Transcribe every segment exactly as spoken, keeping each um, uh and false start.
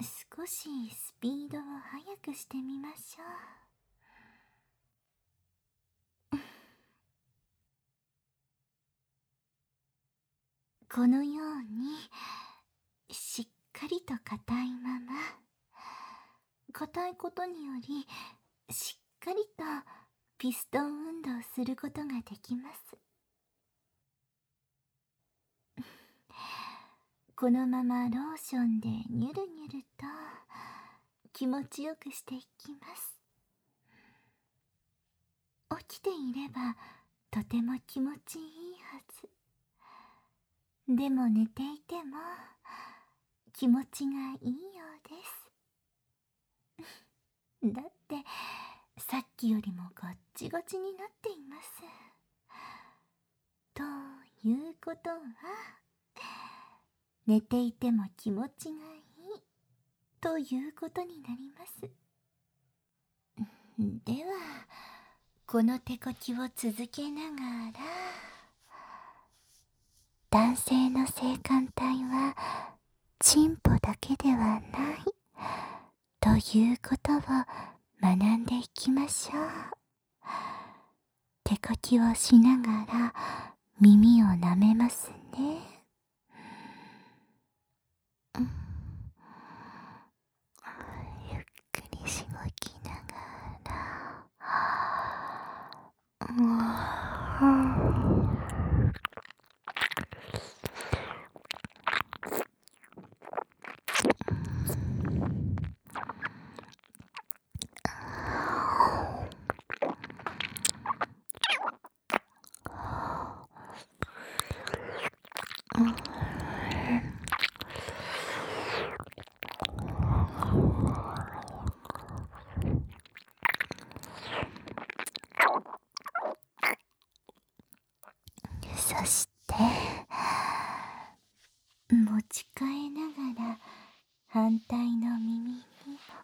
少しスピードを速くしてみましょう。このようにしっかりと硬いまま、硬いことによりしっかりとピストン運動することができます。このままローションでニュルニュルと気持ちよくしていきます。起きていればとても気持ちいいはず。でも寝ていても気持ちがいいようです。だってさっきよりもガッチガチになっています。ということは、寝ていても気持ちがいいということになります。ではこの手こきを続けながら、男性の性感帯はチンポだけではないということを学んでいきましょう。手こきをしながら耳を舐めますね。うん、ゆっくりしごきながら、うん、そして持ち替えながら反対の耳にも。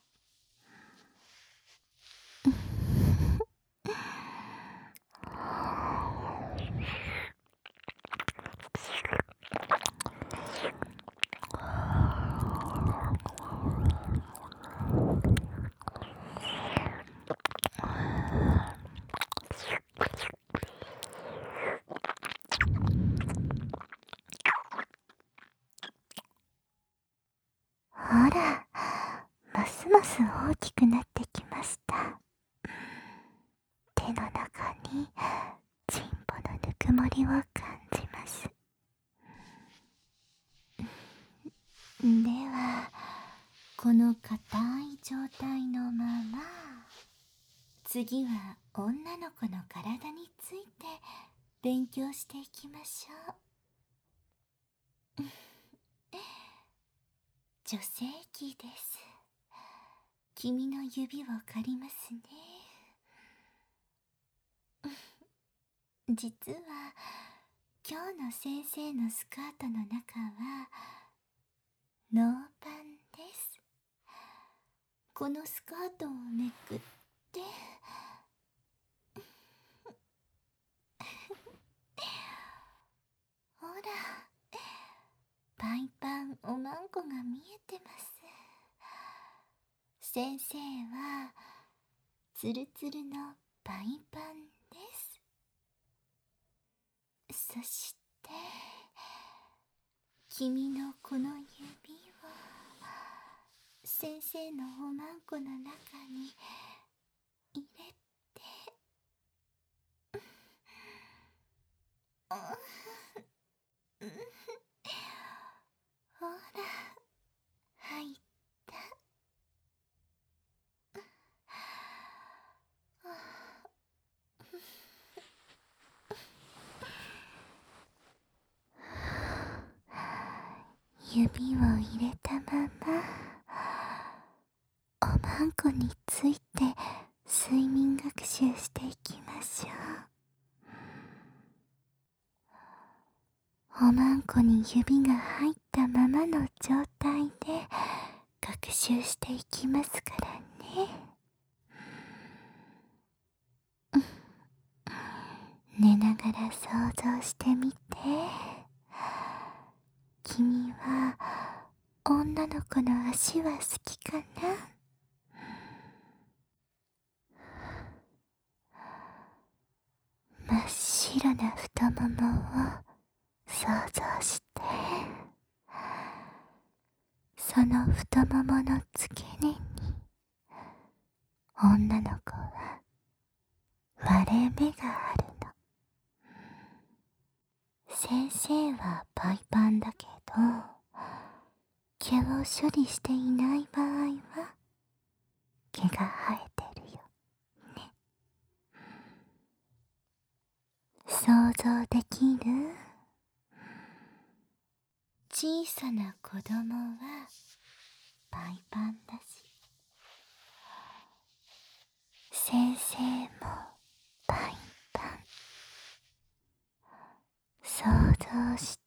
ほら、ますます大きくなってきました。手の中にチンポのぬくもりを感じます。ではこの硬い状態のまま、次は女の子の体について勉強していきましょう。女性器です。君の指を借りますね。実は今日の先生のスカートの中はノーパンです。このスカートをめくってほら、パイパンおまんこが見えてます。先生はツルツルのパイパンです。そして君のこの指を先生のおまんこの中に入れて、ほら、入った。指を入れたままおまんこについて睡眠学習していきましょう。おまんこに指が入ったままの状態で学習していきますからね。寝ながら想像してみて。君は女の子の足は好きかな？真っ白な太ももを想像して、その太ももの付け根に女の子は割れ目があるの。先生はパイパンだけど、毛を処理していない場合は毛が生えてるよね。想像できる？小さな子供はパイパンだし、先生もパイパン。想像して、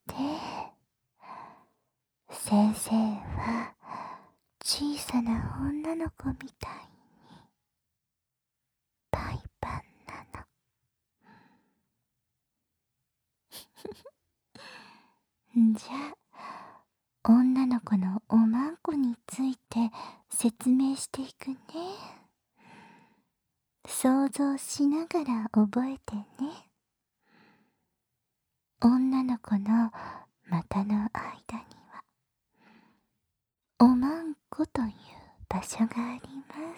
先生は小さな女の子みたいにパイパンなの。じゃあ、女の子のおまんこについて説明していくね。想像しながら覚えてね。女の子の股の間にはおまんこという場所があります。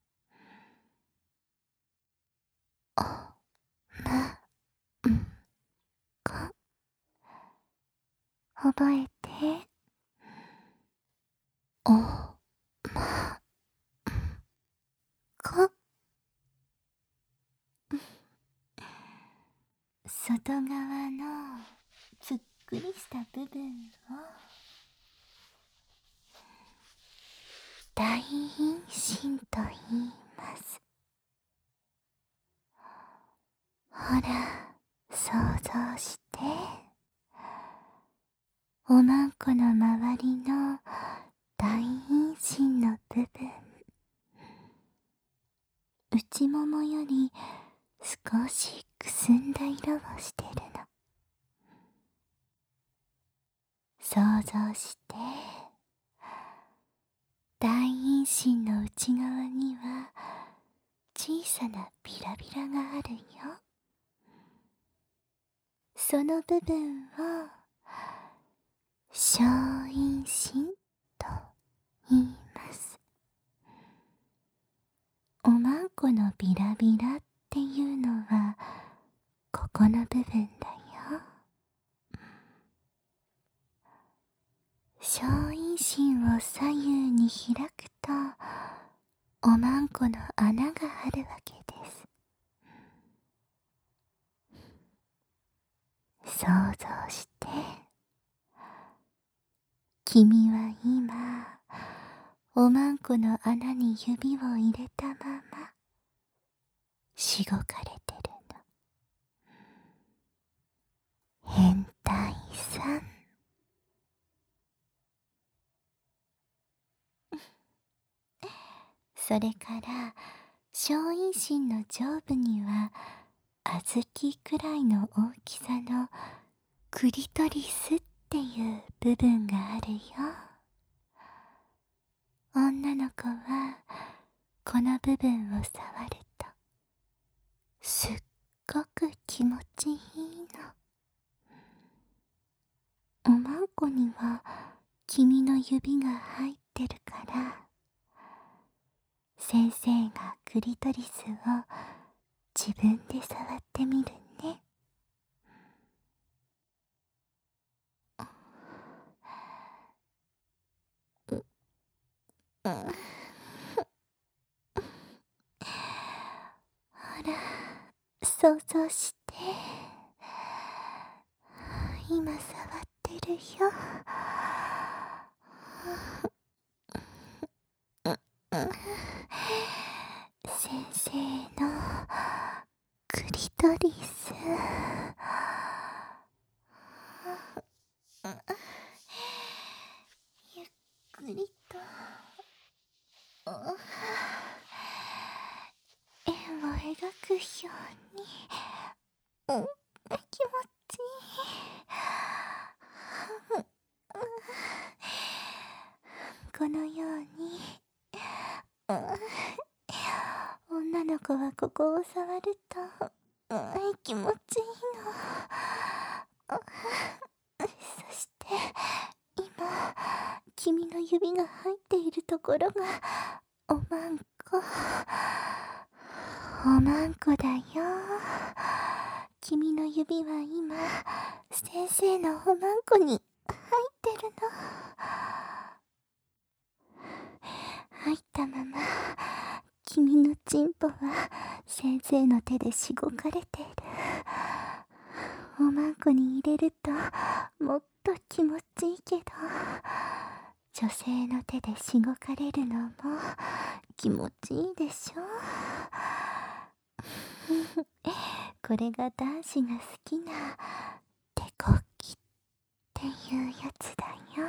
おまんこ、覚えて。おまんこ。外側のぷっくりした部分を大陰唇と言います。ほら、想像して、おまんこの周りの大陰唇の部分、内ももより少しくすんだ色をしてるの。想像して、大陰唇の内側には小さなビラビラがあるよ。その部分を小陰唇と言います。おまんこのビラビラっていうのはここの部分だよ。小陰唇を左右に開くとおまんこの穴があるわけです。想像して、君は今おまんこの穴に指を入れたまましごかれてるの。変態さん。それから小陰唇の上部には小豆くらいの大きさのクリトリスっていう部分があるよ。女の子はこの部分を触るとすっごく気持ちいいの。おまんこには君の指が入ってるから、先生がクリトリスを自分で触ってみるね。ほら、想像して。今触ってるよ。先生のクリトリス。ゆっくりと円を描くように、うん、気持ちいい。 このように、うん、女の子はここを触ると、うん、気持ちいいの。そして今君の指が入っているところがおまんこ。おまんこだよ。君の指は今先生のおまんこに入ってるの。入ったまま君のチンポは先生の手でしごかれている。おまんこに入れるともっと気持ちいいけど、女性の手でしごかれるのも気持ちいいでしょ。これが男子が好きな手こきっていうやつだよ。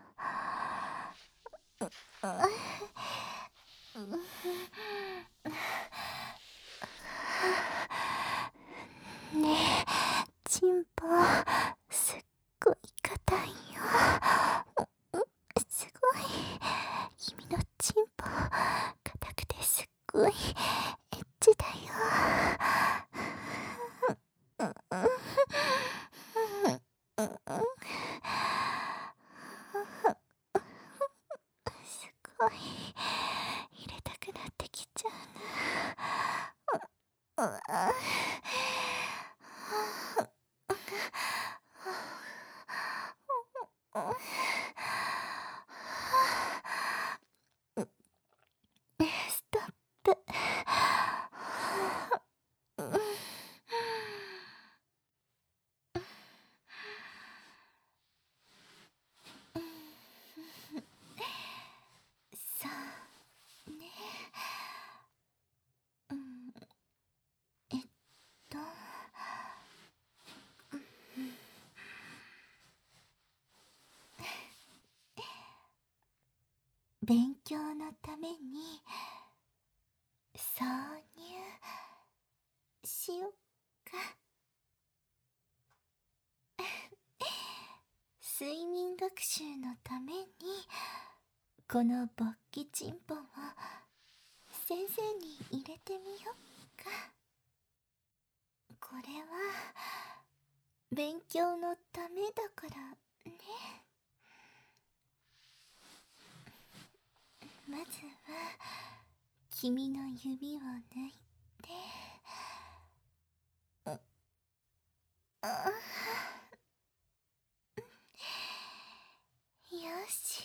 ねえ、チンポすっごい硬いよ。すごい。君のチンポ硬くてすっごいエッチだよ。すごい入れたくなってきちゃうな。ストップ。そうね。うん、えっと勉強のために挿入しよっか。睡眠学習のためにこの勃起チンポを先生に入れてみよっか。これは勉強のためだからね。まずは君の指を抜いて、ああ、よし。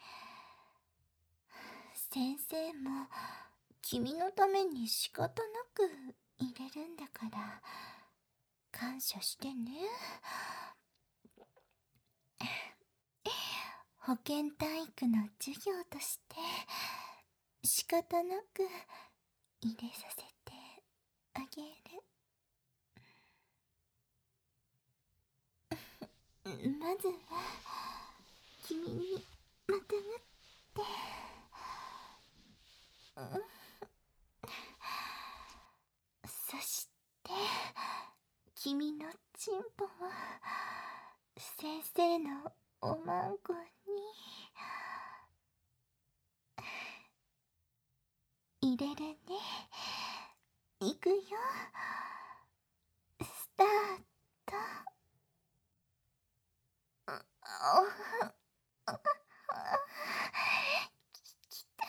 先生も君のために仕方なく入れるんだから感謝してね。保健体育の授業として仕方なく入れさせてあげる。まずは君にまたがって、そして君のチンポは先生のおまんこに入れるね。いくよ。スタート。きた。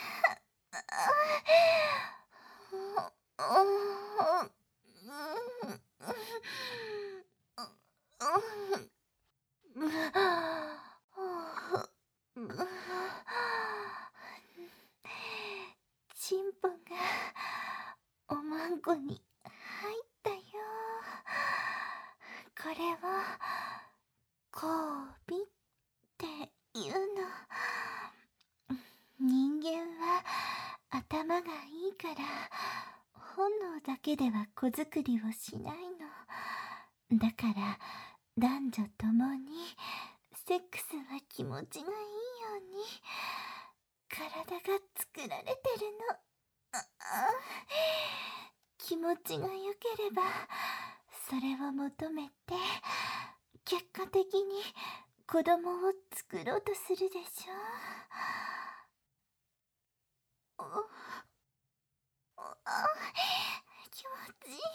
チンポがおまんこに入ったよ。これは交尾っていうの。人間は頭がいいから本能だけでは子作りをしないの。だから男女ともにセックスは気持ちがいいように体が作られてるの。ああ、気持ちが良ければそれを求めて結果的に子供を作ろうとするでしょ。 あ、気持ちいい。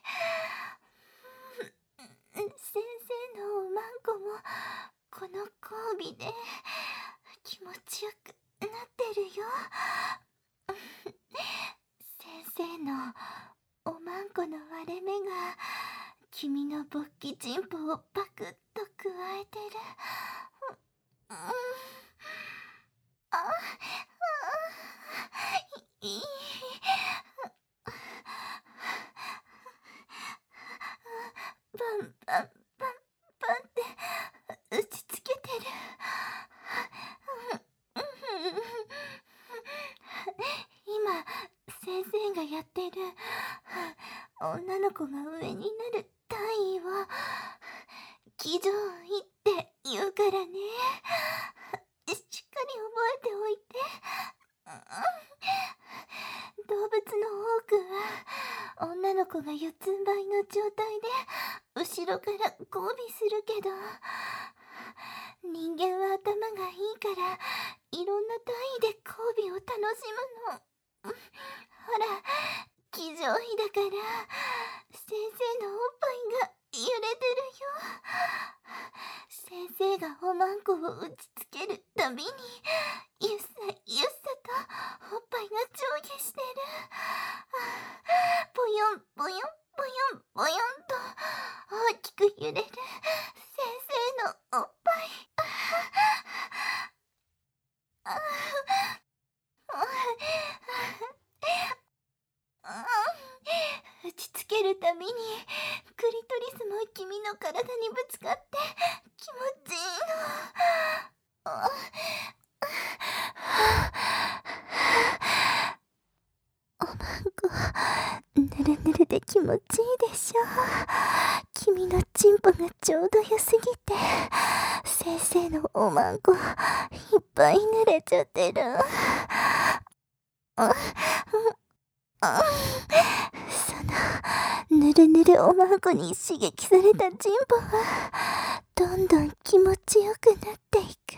先生のおまんこもこの交尾で気持ちよくなってるよ。先生のおまんこの割れ目が君の勃起チンポをパクッとくわえてる。うん、ああ、いい。バンバンバンバンって打ちつけてる。今先生がやってる女の子が上になる単位を騎乗位って言うからね。しっかり覚えておいて。動物の多くは女の子が四つん這いの状態で後ろから交尾するけど、人間は頭がいいからいろんな単位で交尾を楽しむの。ほら、騎乗位だから先生のおっぱいが揺れてるよ。先生がおまんこを打ちつけるたびにゆっさゆっさとおっぱいが上下してる。ぽよんぽよんぽよんぽよんと大きく揺れる先生のおっぱい。打ちつけるたびにクリトリスも君の体にぶつかって気持ちいいの。おまんこぬるぬるで気持ちいいでしょ。君のチンポがちょうど良すぎて先生のおまんこいっぱい濡れちゃってる。そのぬるぬるおまんこに刺激されたチンポはどんどん気持ちよくなっていく。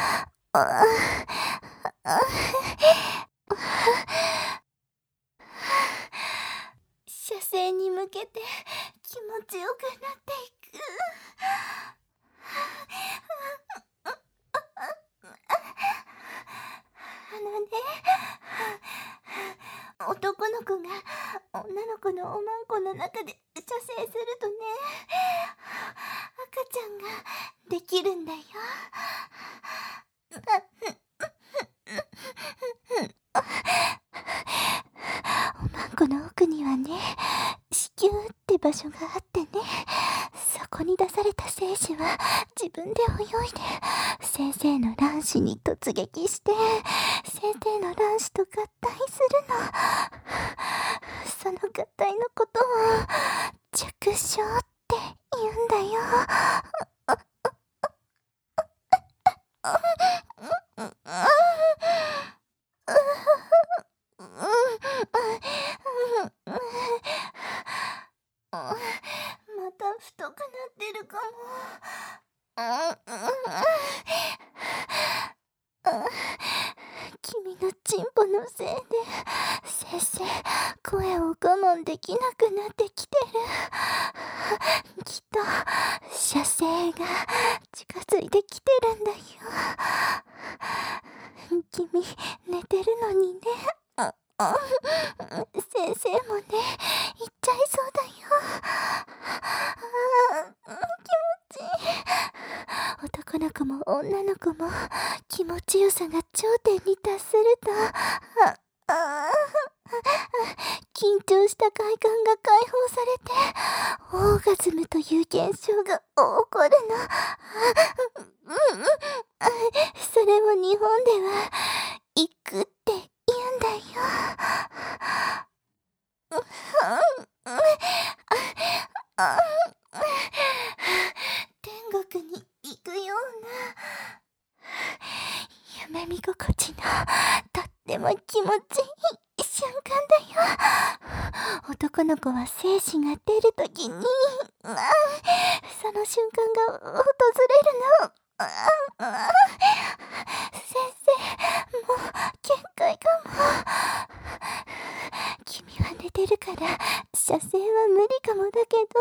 射精に向けて気持ちよくなっていく。あのね、男の子が女の子のおまんこの中で射精するとね、赤ちゃんができるんだよ。おまんこの奥にはね、子宮って場所があってね、そこに出された精子は自分で泳いで先生の卵子に突撃して先生の卵子と合体するの。その合体のことを着床って言うんだよ。また太くなってるかも。君のチンポのせいで先生声を我慢できなくなってきてる。きっと射精が近づいてきてるんだよ。君寝てるのにね。先生もね、行っちゃいそうだよ。気持ちいい。男の子も女の子も気持ちよさが頂点に達するとああ緊張した快感が解放されてオーガズムという現象が起こるの。それを日本では行くって言うんだよ。天国に行くような夢見心地のとっても気持ちいい瞬間だよ。男の子は精子が出るときにその瞬間が訪れるの。先生、もう限界かも。 げるから射精は無理かもだけど、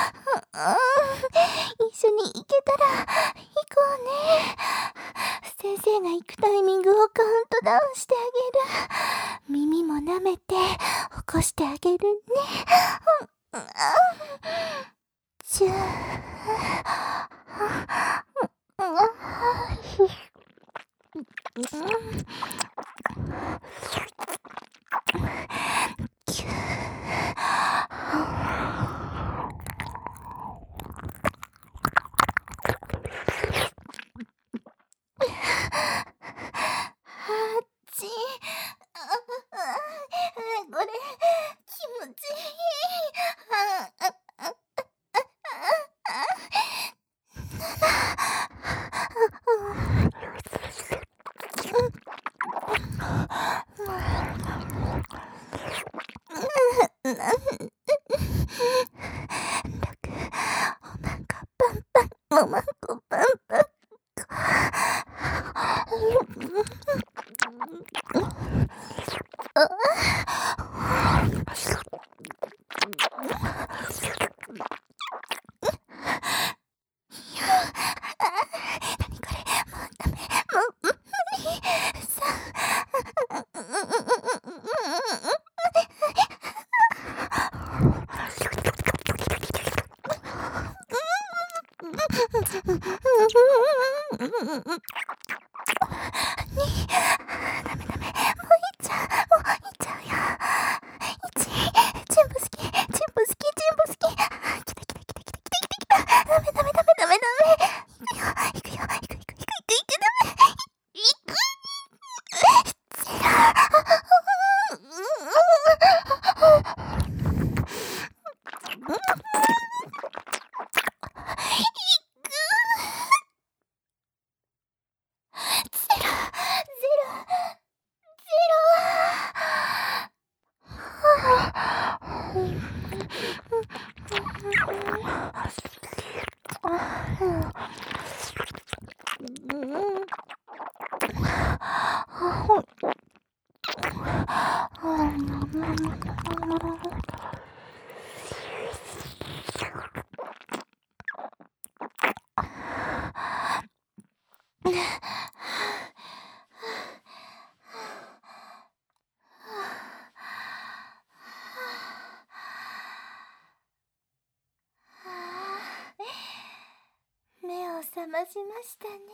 うん、一緒に行けたら行こうね。先生が行くタイミングをカウントダウンしてあげる。耳も舐めて起こしてあげるね。うん、チュー。これ気持ちいい。おまんこパンパン。目を覚ましましたね。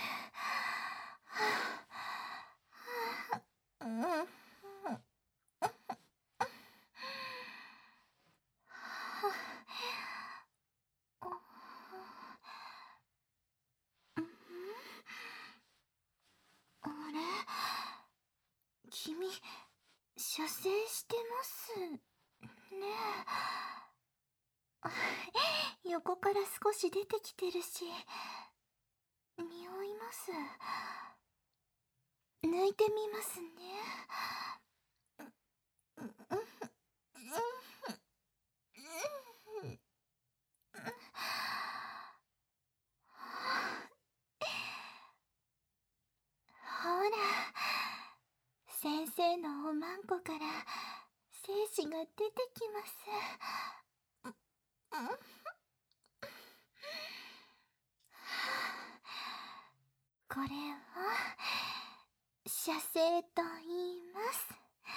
あれ、君射精してますね。横から少し出てきてるし、匂います。抜いてみますね。ほら、先生のおまんこから精子が出てきます。これを射精と言います。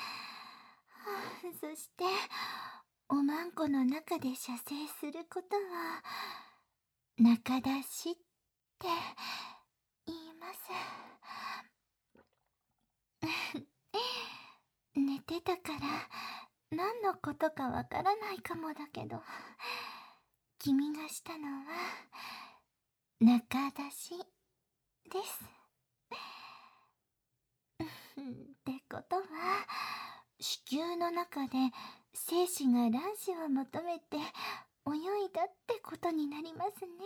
そしておまんこの中で射精することは中出しって言います。寝てたから何のことかわからないかもだけど、君がしたのは中出しです。ってことは子宮の中で精子が卵子を求めて泳いだってことになりますね。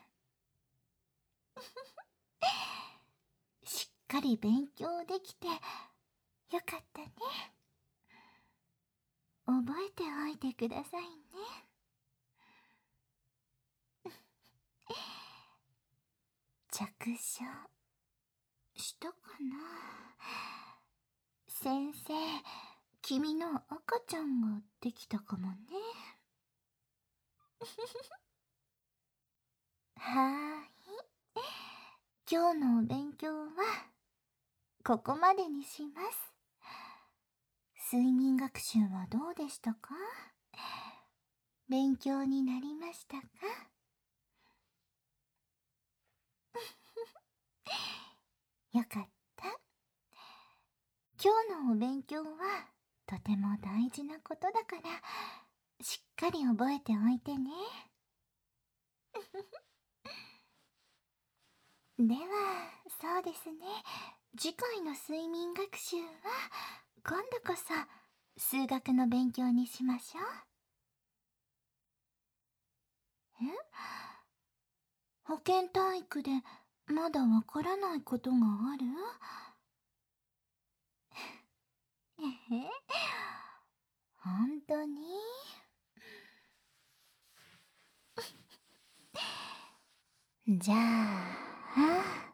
しっかり勉強できてよかったね。覚えておいてくださいね。着床したかな。先生、 君の赤ちゃんができたかもね。はーい。今日のお勉強はここまでにします。睡眠学習はどうでしたか？勉強になりましたか？よかった。今日のお勉強はとても大事なことだから、しっかり覚えておいてね。では、そうですね。次回の睡眠学習は今度こそ数学の勉強にしましょう。え？保健体育でまだわからないことがある？えへ、ほんとに？じゃあ、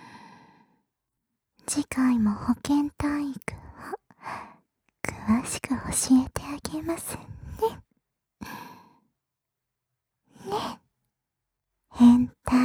次回も保健体育を詳しく教えてあげますね。ね、変態。